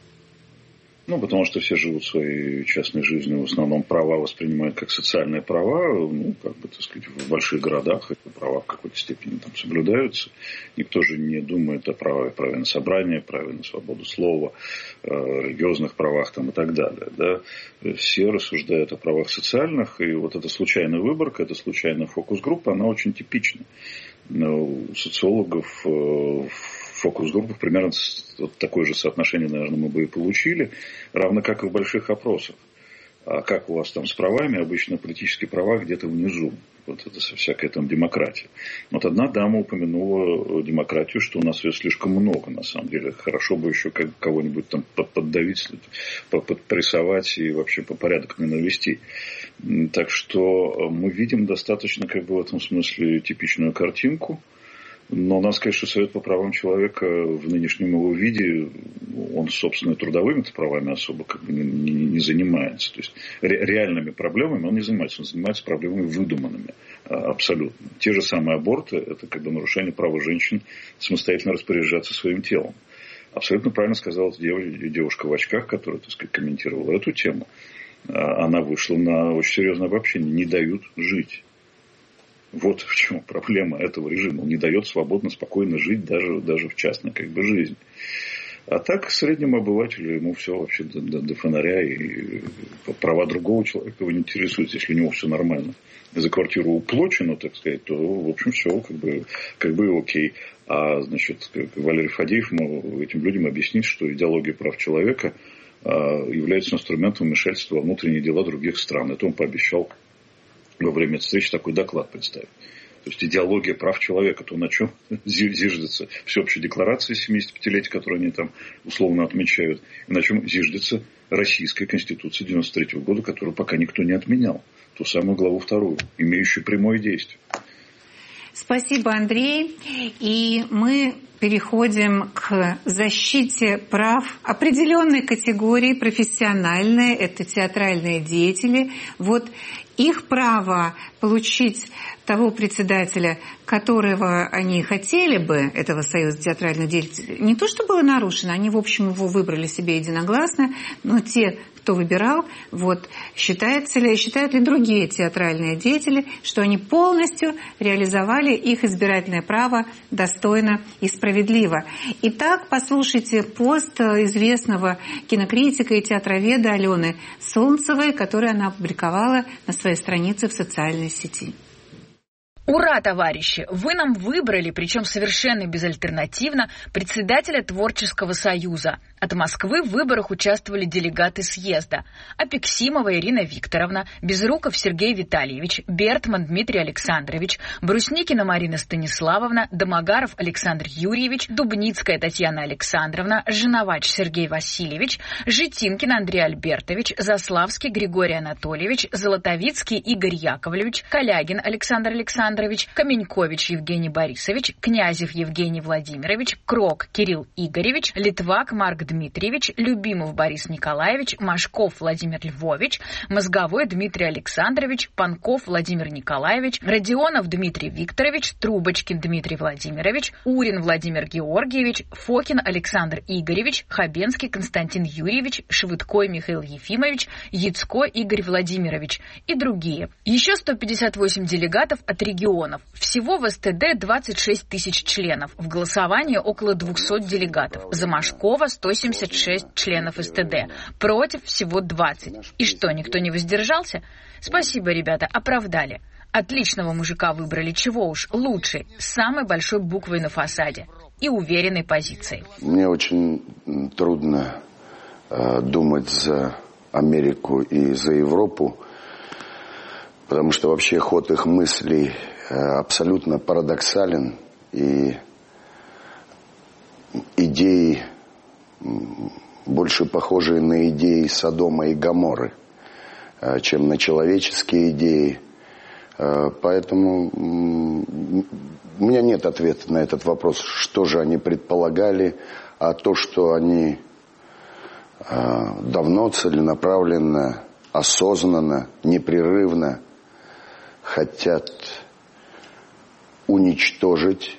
Speaker 10: Ну, потому что все живут своей частной жизнью, в основном права воспринимают как социальные права, ну, как бы, так сказать, в больших городах эти права в какой-то степени там соблюдаются. Никто же не думает о праве на собрание, праве на свободу слова, религиозных правах там и так далее. Да? Все рассуждают о правах социальных, и вот эта случайная выборка, эта случайная фокус-группа, она очень типична. У социологов в фокус-группах примерно такое же соотношение, наверное, мы бы и получили, равно как и в больших опросах. А как у вас там с правами? Обычно политические права где-то внизу. Вот это всякая там демократия. Вот одна дама упомянула демократию, что у нас ее слишком много, на самом деле. Хорошо бы еще кого-нибудь там поддавить, подпрессовать и вообще по порядок не навести. Так что мы видим достаточно, как бы в этом смысле, типичную картинку. Но надо сказать, что Совет по правам человека в нынешнем его виде, он, собственно, трудовыми правами особо как бы не занимается. То есть реальными проблемами он не занимается. Он занимается проблемами выдуманными абсолютно. Те же самые аборты – это как бы нарушение права женщин самостоятельно распоряжаться своим телом. Абсолютно правильно сказала девушка в очках, которая, так сказать, комментировала эту тему. Она вышла на очень серьезное обобщение. Не дают жить. Вот в чем проблема этого режима. Он не дает свободно, спокойно жить даже в частной как бы жизни. А так среднему обывателю ему все вообще до фонаря, и права другого человека его не интересуют, если у него все нормально. За квартиру уплочено, так сказать, то в общем все как бы окей. А значит, Валерий Фадеев этим людям объяснит, что идеология прав человека является инструментом вмешательства во внутренние дела других стран. Это он пообещал во время встречи такой доклад представить. То есть идеология прав человека, то на чем зиждется всеобщая декларация 75-летия, которую они там условно отмечают, и на чем зиждется Российская Конституция 93 года, которую пока никто не отменял. Ту самую главу 2, имеющую прямое действие.
Speaker 1: Спасибо, Андрей. И мы переходим к защите прав определенной категории, профессиональной, это театральные деятели. Вот их право получить того председателя, которого они хотели бы, этого союза театральных деятелей, не то что было нарушено, они, в общем, его выбрали себе единогласно, но те, кто выбирал, вот, считают ли другие театральные деятели, что они полностью реализовали их избирательное право достойно и справедливо. Итак, послушайте пост известного кинокритика и театроведа Алены Солнцевой, который она опубликовала на своей странице в социальной сети.
Speaker 22: Ура, товарищи! Вы нам выбрали, причем совершенно безальтернативно, председателя Творческого союза. От Москвы в выборах участвовали делегаты съезда. Апексимова Ирина Викторовна, Безруков Сергей Витальевич, Бертман Дмитрий Александрович, Брусникина Марина Станиславовна, Домогаров Александр Юрьевич, Дубницкая Татьяна Александровна, Жиновач Сергей Васильевич, Житинкин Андрей Альбертович, Заславский Григорий Анатольевич, Золотовицкий Игорь Яковлевич, Калягин Александр Александрович, Каменькович Евгений Борисович, Князев Евгений Владимирович, Крок Кирилл Игоревич, Литвак Марк Дмитриевич, Любимов Борис Николаевич, Машков Владимир Львович, Мозговой Дмитрий Александрович, Панков Владимир Николаевич, Родионов Дмитрий Викторович, Трубочкин Дмитрий Владимирович, Урин Владимир Георгиевич, Фокин Александр Игоревич, Хабенский Константин Юрьевич, Швыдкой Михаил Ефимович, Яцко Игорь Владимирович и другие. Еще 158 делегатов от региона миллионов. Всего в СТД 26 тысяч членов. В голосовании около 200 делегатов. За Машкова 176 членов СТД. Против всего 20. И что, никто не воздержался? Спасибо, ребята, оправдали. Отличного мужика выбрали, чего уж, лучший, с самой большой буквой на фасаде и уверенной позицией.
Speaker 5: Мне очень трудно думать за Америку и за Европу, потому что вообще ход их мыслей абсолютно парадоксален, и идеи больше похожие на идеи Содома и Гоморры, чем на человеческие идеи. Поэтому у меня нет ответа на этот вопрос, что же они предполагали, а то, что они давно, целенаправленно, осознанно, непрерывно хотят уничтожить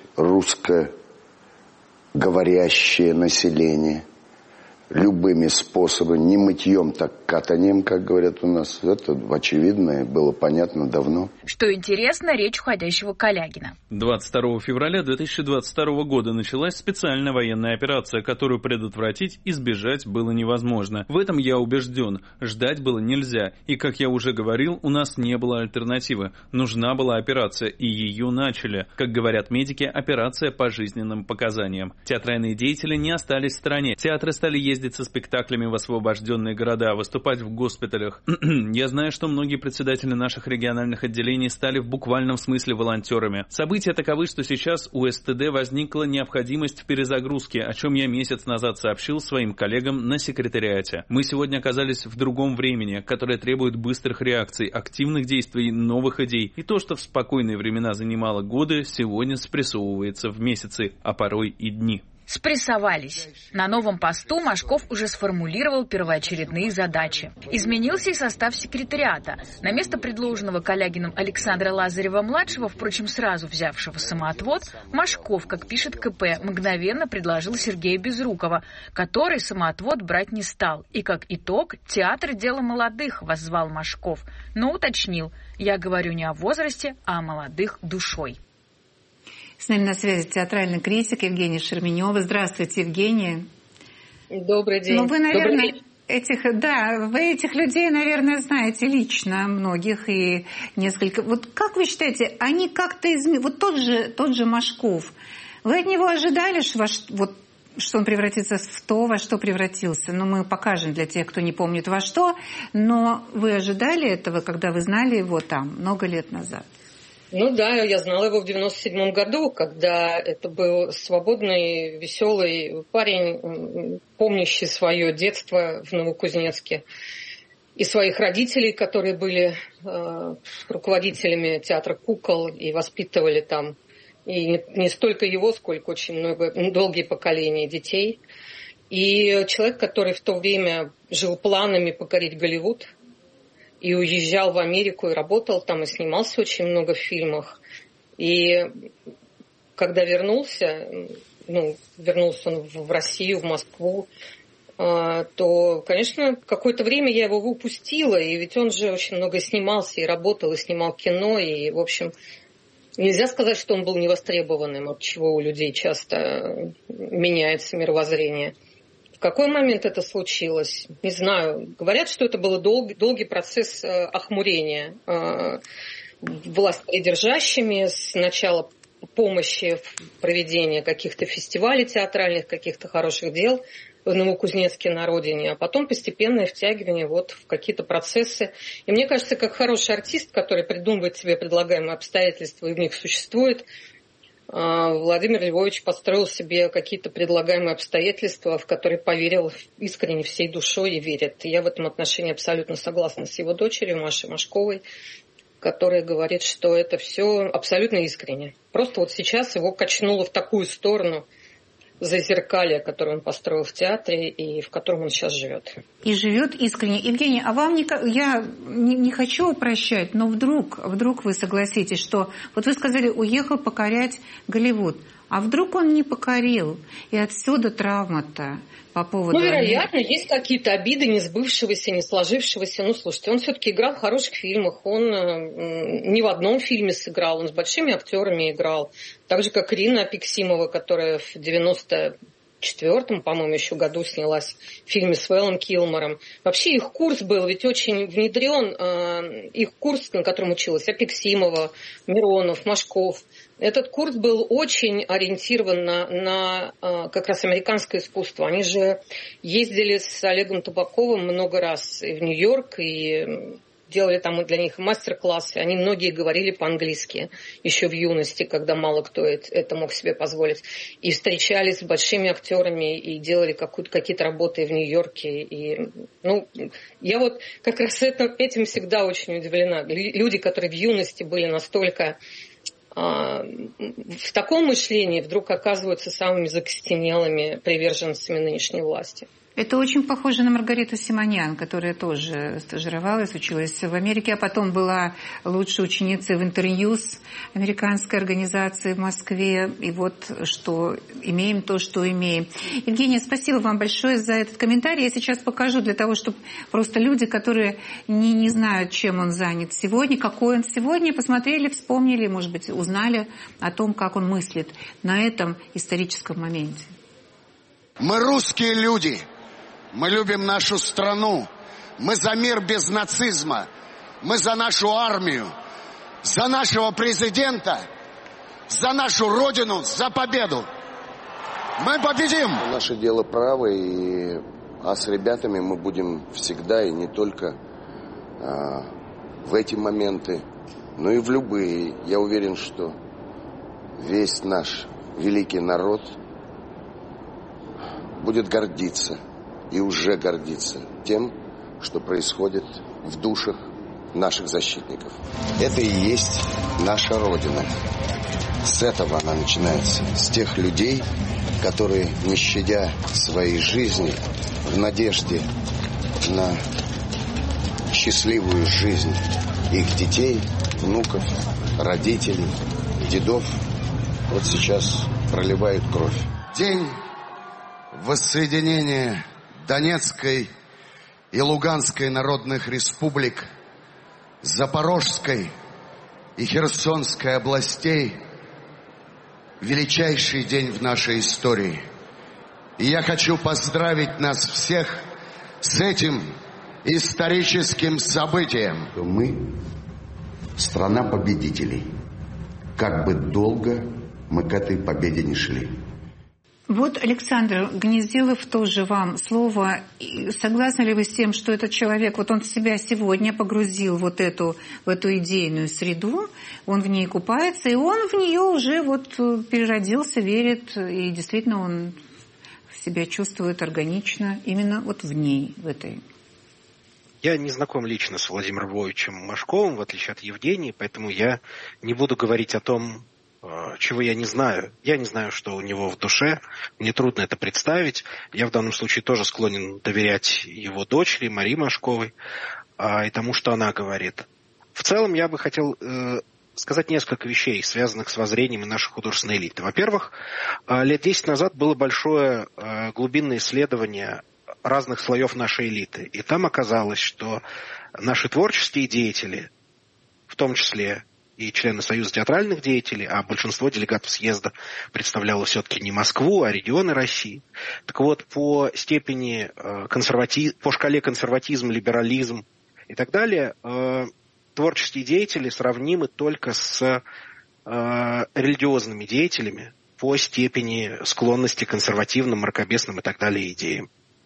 Speaker 5: русскоговорящее население любыми способами, не мытьем, так катанием, как говорят у нас. Это очевидно и было понятно давно.
Speaker 22: Что интересно, речь уходящего Калягина.
Speaker 6: 22 февраля 2022 года началась специальная военная операция, которую предотвратить, избежать было невозможно. В этом я убежден. Ждать было нельзя. И, как я уже говорил, у нас не было альтернативы. Нужна была операция, и ее начали. Как говорят медики, операция по жизненным показаниям. Театральные деятели не остались в стороне. Театры стали ездить со спектаклями в освобожденные города, выступать в госпиталях. Я знаю, что многие председатели наших региональных отделений стали в буквальном смысле волонтерами. События таковы, что сейчас у СТД возникла необходимость в перезагрузке, о чем я месяц назад сообщил своим коллегам на секретариате. Мы сегодня оказались в другом времени, которое требует быстрых реакций, активных действий, новых идей. И то, что в спокойные времена занимало годы, сегодня спрессовывается в месяцы, а порой и дни.
Speaker 22: Спрессовались. На новом посту Машков уже сформулировал первоочередные задачи. Изменился и состав секретариата. На место предложенного Калягиным Александра Лазарева-младшего, впрочем, сразу взявшего самоотвод, Машков, как пишет КП, мгновенно предложил Сергея Безрукова, который самоотвод брать не стал. И как итог, театр — дело молодых, воззвал Машков. Но уточнил: я говорю не о возрасте, а о молодых душой.
Speaker 1: С нами на связи театральный критик Евгения Шерменева. Здравствуйте, Евгения.
Speaker 23: Добрый день.
Speaker 1: Ну, вы, наверное, вы этих людей, наверное, знаете лично, многих, и несколько. Вот как вы считаете, они как-то изменились? Вот тот же Машков. Вы от него ожидали, что он превратится в то, во что превратился? Ну, мы покажем для тех, кто не помнит во что. Но вы ожидали этого, когда вы знали его там много лет назад?
Speaker 23: Ну да, я знала его в 97 году, когда это был свободный, веселый парень, помнящий свое детство в Новокузнецке. И своих родителей, которые были руководителями театра кукол и воспитывали там. И не столько его, сколько очень долгие поколения детей. И человек, который в то время жил планами покорить Голливуд, и уезжал в Америку, и работал там, и снимался очень много в фильмах. И когда вернулся он в Россию, в Москву, то, конечно, какое-то время я его упустила, и ведь он же очень много снимался, и работал, и снимал кино, и, в общем, нельзя сказать, что он был невостребованным, от чего у людей часто меняется мировоззрение. В какой момент это случилось? Не знаю. Говорят, что это был долгий процесс охмурения властопридержащими, сначала помощи в проведении каких-то фестивалей театральных, каких-то хороших дел в Новокузнецке на родине, а потом постепенное втягивание в какие-то процессы. И мне кажется, как хороший артист, который придумывает себе предлагаемые обстоятельства и в них существует, Владимир Львович построил себе какие-то предлагаемые обстоятельства, в которые поверил искренне всей душой и верит. И я в этом отношении абсолютно согласна с его дочерью Машей Машковой, которая говорит, что это все абсолютно искренне. Просто сейчас его качнуло в такую сторону зазеркалье, которое он построил в театре и в котором он сейчас живет.
Speaker 1: И живет искренне. Евгений, а вам я не хочу упрощать, но вдруг вы согласитесь, что вот вы сказали, уехал покорять Голливуд. А вдруг он не покорил? И отсюда травма-то по поводу...
Speaker 23: вероятно, есть какие-то обиды не сбывшегося, не сложившегося. Слушайте, он все-таки играл в хороших фильмах. Он не в одном фильме сыграл, он с большими актерами играл. Так же, как Ирина Апексимова, которая в 94-м, по-моему, еще году снялась в фильме с Вэлом Килмором. Вообще их курс был ведь очень внедрен, их курс, на котором училась Апексимова, Миронов, Машков. Этот курс был очень ориентирован на как раз американское искусство. Они же ездили с Олегом Табаковым много раз и в Нью-Йорк, и делали там для них мастер-классы. Они многие говорили по-английски еще в юности, когда мало кто это мог себе позволить. И встречались с большими актерами и делали какие-то работы в Нью-Йорке. И, я вот как раз этим всегда очень удивлена. Люди, которые в юности были настолько в таком мышлении, вдруг оказываются самыми закостенелыми приверженцами нынешней власти.
Speaker 1: Это очень похоже на Маргариту Симонян, которая тоже стажировалась, училась в Америке, а потом была лучшей ученицей в Интерньюз, американской организации в Москве. И вот что имеем, то, что имеем. Евгения, спасибо вам большое за этот комментарий. Я сейчас покажу для того, чтобы просто люди, которые не знают, чем он занят сегодня, какой он сегодня, посмотрели, вспомнили, может быть, узнали о том, как он мыслит на этом историческом моменте.
Speaker 7: Мы русские люди. Мы любим нашу страну. Мы за мир без нацизма. Мы за нашу армию. За нашего президента. За нашу Родину. За победу. Мы победим!
Speaker 5: Наше дело правое. А с ребятами мы будем всегда, и не только в эти моменты, но и в любые. Я уверен, что весь наш великий народ будет гордиться и уже гордится тем, что происходит в душах наших защитников. Это и есть наша Родина. С этого она начинается. С тех людей, которые, не щадя своей жизни, в надежде на счастливую жизнь их детей, внуков, родителей, дедов, вот сейчас проливают кровь. День воссоединения Донецкой и Луганской народных республик, Запорожской и Херсонской областей – величайший день в нашей истории. И я хочу поздравить нас всех с этим историческим событием. Мы – страна победителей. Как бы долго мы к этой победе не шли.
Speaker 1: Вот, Александр Гнездилов, тоже вам слово. Согласны ли вы с тем, что этот человек, вот он себя сегодня погрузил в эту идейную среду, он в ней купается, и он в нее уже переродился, верит, и действительно он себя чувствует органично именно в ней, в этой.
Speaker 11: Я не знаком лично с Владимиром Львовичем Машковым, в отличие от Евгении, поэтому я не буду говорить о том, чего я не знаю. Я не знаю, что у него в душе. Мне трудно это представить. Я в данном случае тоже склонен доверять его дочери Марии Машковой и тому, что она говорит. В целом я бы хотел сказать несколько вещей, связанных с воззрением нашей художественной элиты. Во-первых, лет 10 назад было большое глубинное исследование разных слоев нашей элиты. И там оказалось, что наши творческие деятели, в том числе и члены Союза театральных деятелей, а большинство делегатов съезда представляло все-таки не Москву, а регионы России. Так вот, по степени по шкале консерватизм, либерализм и так далее, творческие деятели сравнимы только с религиозными деятелями по степени склонности к консервативным, мракобесным и так далее идеям.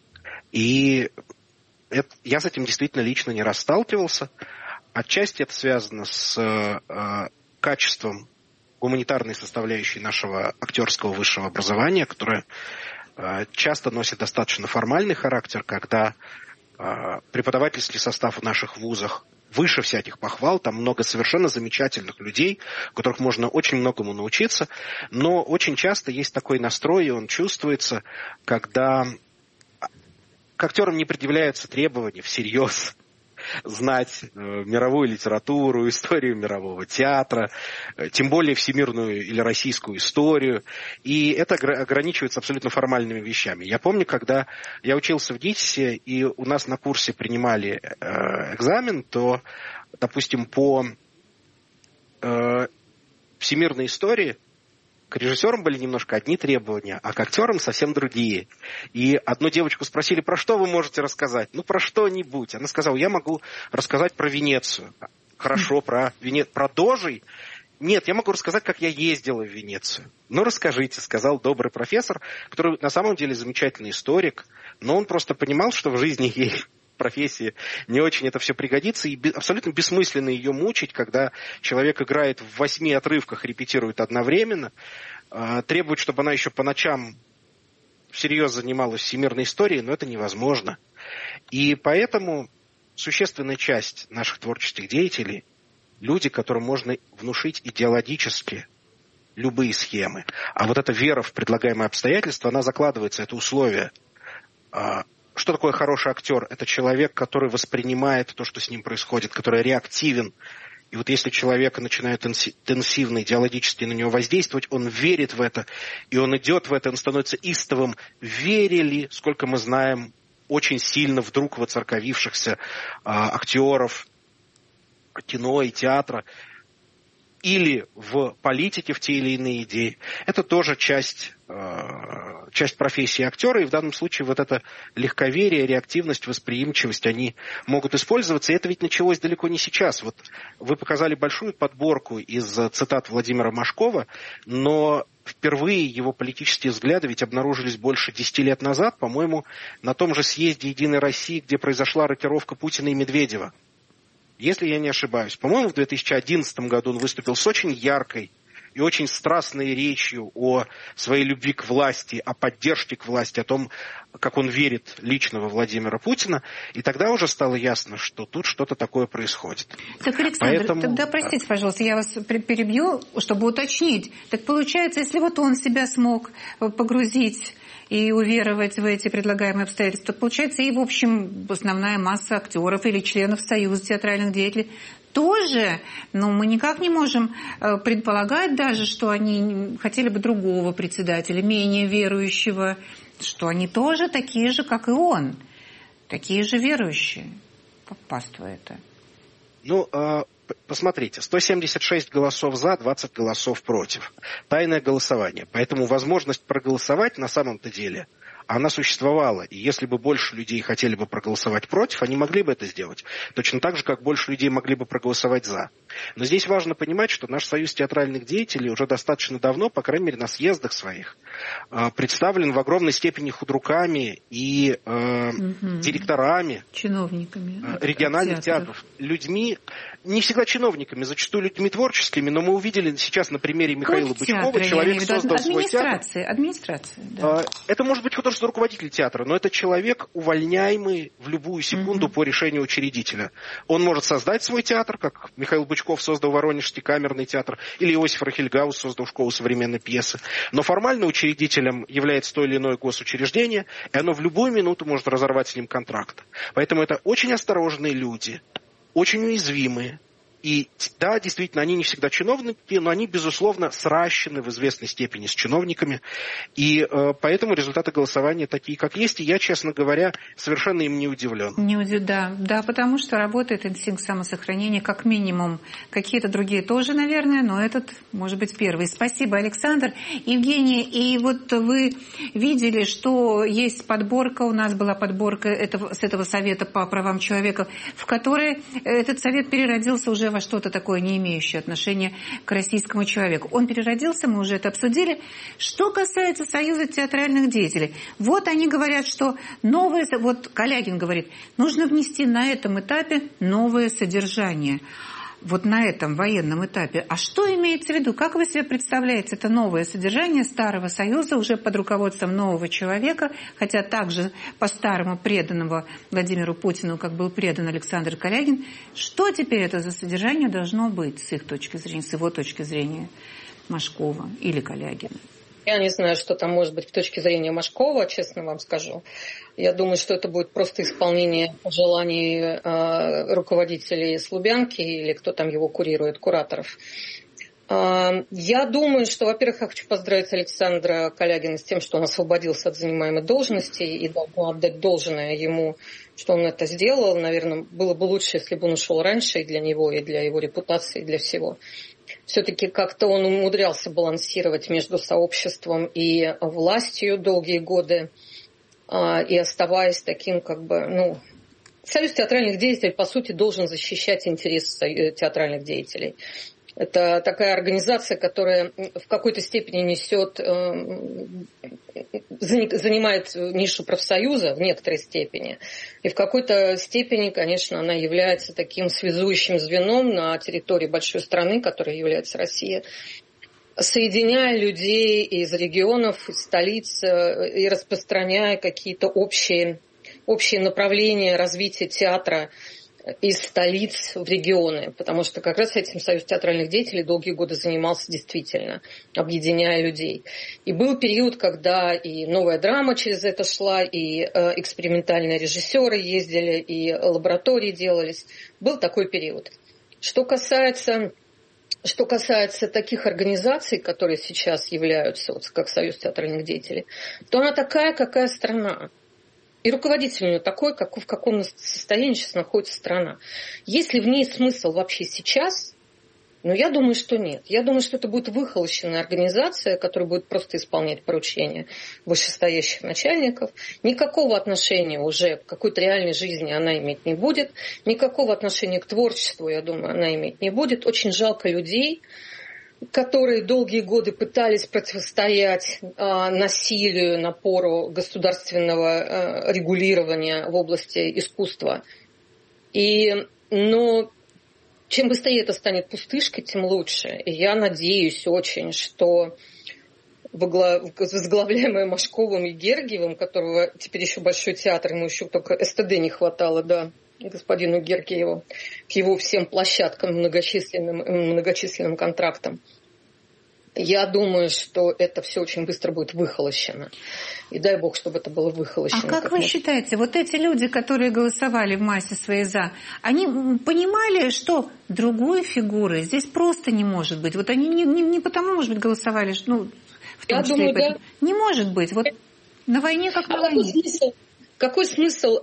Speaker 11: И я с этим действительно лично не раз сталкивался. Отчасти это связано с качеством гуманитарной составляющей нашего актерского высшего образования, которое часто носит достаточно формальный характер, когда преподавательский состав в наших вузах выше всяких похвал, там много совершенно замечательных людей, у которых можно очень многому научиться, но очень часто есть такой настрой, и он чувствуется, когда к актерам не предъявляются требования всерьез, знать мировую литературу, историю мирового театра, тем более всемирную или российскую историю. И это ограничивается абсолютно формальными вещами. Я помню, когда я учился в ГИТИСе, и у нас на курсе принимали экзамен, то, допустим, по всемирной истории к режиссерам были немножко одни требования, а к актерам совсем другие. И одну девочку спросили, про что вы можете рассказать? Ну, про что-нибудь. Она сказала, я могу рассказать про Венецию. Хорошо, про Дожей? Нет, я могу рассказать, как я ездила в Венецию. Ну, расскажите, сказал добрый профессор, который на самом деле замечательный историк, но он просто понимал, что в жизни ей профессии не очень это все пригодится, и абсолютно бессмысленно ее мучить, когда человек играет в 8 отрывках, репетирует одновременно, требует, чтобы она еще по ночам всерьез занималась всемирной историей, но это невозможно. И поэтому существенная часть наших творческих деятелей – люди, которым можно внушить идеологически любые схемы. А вот эта вера в предлагаемые обстоятельства, она закладывается, это условие. Что такое хороший актер? Это человек, который воспринимает то, что с ним происходит, который реактивен. И вот если человека начинает интенсивно, идеологически на него воздействовать, он верит в это, и он идет в это, он становится истовым. Верили, сколько мы знаем, очень сильно вдруг воцерковившихся актеров кино и театра, или в политике, в те или иные идеи. Это тоже часть профессии актера, и в данном случае вот это легковерие, реактивность, восприимчивость, они могут использоваться, и это ведь началось далеко не сейчас. Вот вы показали большую подборку из цитат Владимира Машкова, но впервые его политические взгляды ведь обнаружились больше 10 лет назад, по-моему, на том же съезде «Единой России», где произошла рокировка Путина и Медведева. Если я не ошибаюсь, по-моему, в 2011 году он выступил с очень яркой и очень страстной речью о своей любви к власти, о поддержке к власти, о том, как он верит лично во Владимира Путина. И тогда уже стало ясно, что тут что-то такое происходит.
Speaker 1: Так, Александр, тогда, простите, пожалуйста, я вас перебью, чтобы уточнить. Так получается, если вот он себя смог погрузить и уверовать в эти предлагаемые обстоятельства, получается, и, в общем, основная масса актеров или членов Союза театральных деятелей тоже, но мы никак не можем предполагать даже, что они хотели бы другого председателя, менее верующего, что они тоже такие же, как и он, такие же верующие. Как паства это?
Speaker 11: Ну, посмотрите, 176 голосов за, 20 голосов против. Тайное голосование. Поэтому возможность проголосовать на самом-то деле, она существовала. И если бы больше людей хотели бы проголосовать против, они могли бы это сделать. Точно так же, как больше людей могли бы проголосовать за. Но здесь важно понимать, что наш союз театральных деятелей уже достаточно давно, по крайней мере на съездах своих, представлен в огромной степени худруками и директорами,
Speaker 1: чиновниками
Speaker 11: региональных театров, людьми, не всегда чиновниками, зачастую людьми творческими, но мы увидели сейчас на примере Михаила Бычкова, человек создал свой театр.
Speaker 1: Администрация, да.
Speaker 11: Это может быть художественный руководитель театра, но это человек, увольняемый в любую секунду по решению учредителя. Он может создать свой театр, как Михаил Бычков создал Воронежский камерный театр, или Иосиф Рахельгаус создал школу современной пьесы. Но формально учредителем является то или иное госучреждение, и оно в любую минуту может разорвать с ним контракт. Поэтому это очень осторожные люди, очень уязвимые. И да, действительно, они не всегда чиновники, но они, безусловно, сращены в известной степени с чиновниками. И поэтому результаты голосования такие, как есть. И я, честно говоря, совершенно им не удивлен.
Speaker 1: Да, потому что работает инстинкт самосохранения как минимум. Какие-то другие тоже, наверное, но этот, может быть, первый. Спасибо, Александр. Евгений, и вот вы видели, что есть подборка, у нас была подборка с этого совета по правам человека, в которой этот совет переродился уже во что-то такое, не имеющее отношения к российскому человеку. Он переродился, мы уже это обсудили. Что касается Союза театральных деятелей, вот они говорят, что новое, вот Калягин говорит, нужно внести на этом этапе новое содержание. Вот на этом военном этапе. А что имеется в виду? Как вы себе представляете это новое содержание Старого Союза уже под руководством нового человека, хотя также по-старому преданного Владимиру Путину, как был предан Александр Калягин? Что теперь это за содержание должно быть с их точки зрения, с его точки зрения Машкова или Калягина?
Speaker 23: Я не знаю, что там может быть с точки зрения Машкова, честно вам скажу. Я думаю, что это будет просто исполнение пожеланий руководителей Слубянки или кто там его курирует, кураторов. Я думаю, что, во-первых, я хочу поздравить Александра Калягина с тем, что он освободился от занимаемой должности и должен отдать должное ему, что он это сделал. Наверное, было бы лучше, если бы он ушел раньше и для него, и для его репутации, и для всего. Все-таки как-то он умудрялся балансировать между сообществом и властью долгие годы, и оставаясь таким, Союз театральных деятелей, по сути, должен защищать интересы театральных деятелей. Это такая организация, которая в какой-то степени занимает нишу профсоюза в некоторой степени. И в какой-то степени, конечно, она является таким связующим звеном на территории большой страны, которой является Россия, соединяя людей из регионов, из столиц и распространяя какие-то общие направления развития театра из столиц в регионы, потому что как раз этим Союз театральных деятелей долгие годы занимался действительно, объединяя людей. И был период, когда и новая драма через это шла, и экспериментальные режиссеры ездили, и лаборатории делались. Был такой период. Что касается таких организаций, которые сейчас являются, как Союз театральных деятелей, то она такая, какая страна. И руководитель у нее такой, в каком состоянии сейчас находится страна. Есть ли в ней смысл вообще сейчас? Я думаю, что нет. Я думаю, что это будет выхолощенная организация, которая будет просто исполнять поручения вышестоящих начальников. Никакого отношения уже к какой-то реальной жизни она иметь не будет. Никакого отношения к творчеству, я думаю, она иметь не будет. Очень жалко людей, которые долгие годы пытались противостоять насилию, напору государственного регулирования в области искусства. Но чем быстрее это станет пустышкой, тем лучше. И я надеюсь очень, что возглавляемая Машковым и Гергиевым, которого теперь еще Большой театр, ему еще только СТД не хватало, да, господину Гергиеву, к его всем площадкам, многочисленным контрактам. Я думаю, что это все очень быстро будет выхолощено. И дай бог, чтобы это было выхолощено.
Speaker 1: А как вы считаете, вот эти люди, которые голосовали в массе своей «за», они понимали, что другой фигуры здесь просто не может быть? Вот они не потому, может быть, голосовали, в том числе. Да. Не может быть. Вот на войне как на войне.
Speaker 23: Какой смысл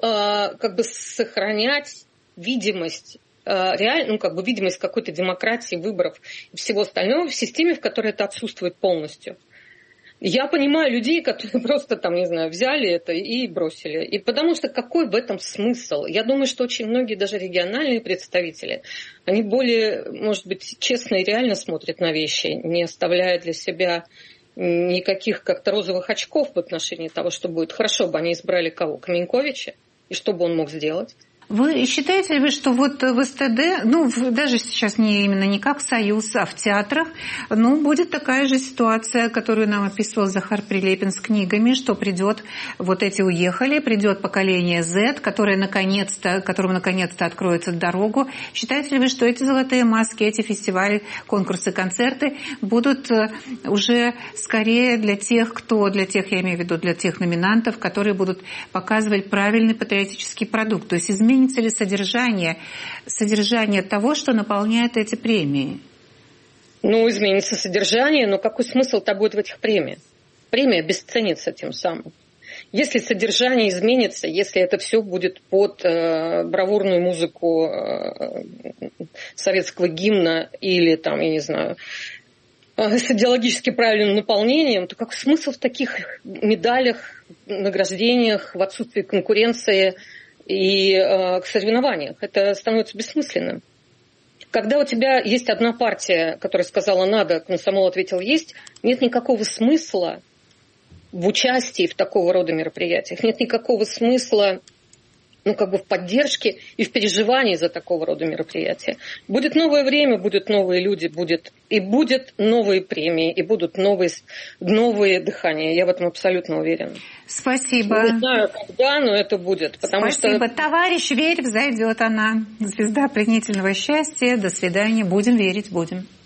Speaker 23: сохранять видимость видимость какой-то демократии, выборов и всего остального в системе, в которой это отсутствует полностью? Я понимаю людей, которые просто взяли это и бросили. И потому что какой в этом смысл? Я думаю, что очень многие даже региональные представители, они более, может быть, честно и реально смотрят на вещи, не оставляя для себя никаких как-то розовых очков в отношении того, что будет. Хорошо бы они избрали кого? Каменьковича? И что бы он мог сделать?
Speaker 1: Вы считаете ли вы, что вот в СТД, даже сейчас не как союз, а в театрах, будет такая же ситуация, которую нам описывал Захар Прилепин с книгами, что придет, вот эти уехали, придет поколение Z, которому наконец-то откроется дорогу. Считаете ли вы, что эти золотые маски, эти фестивали, конкурсы, концерты будут уже скорее для тех, я имею в виду, для тех номинантов, которые будут показывать правильный патриотический продукт, то есть изменится ли содержание того, что наполняет эти премии?
Speaker 23: Изменится содержание, но какой смысл-то будет в этих премиях? Премия обесценится тем самым. Если содержание изменится, если это все будет под бравурную музыку советского гимна или с идеологически правильным наполнением, то какой смысл в таких медалях, награждениях, в отсутствии конкуренции и к соревнованиям? Это становится бессмысленным. Когда у тебя есть одна партия, которая сказала «надо», комсомол ответил «есть», нет никакого смысла в участии в такого рода мероприятиях, нет никакого смысла в поддержке и в переживании за такого рода мероприятия. Будет новое время, будут новые люди, будут новые премии, и будут новые дыхания. Я в этом абсолютно уверена.
Speaker 1: Спасибо.
Speaker 23: Не знаю, когда, но это будет.
Speaker 1: Спасибо. Товарищ, верь, взойдет она. Звезда пленительного счастья. До свидания. Будем верить, будем.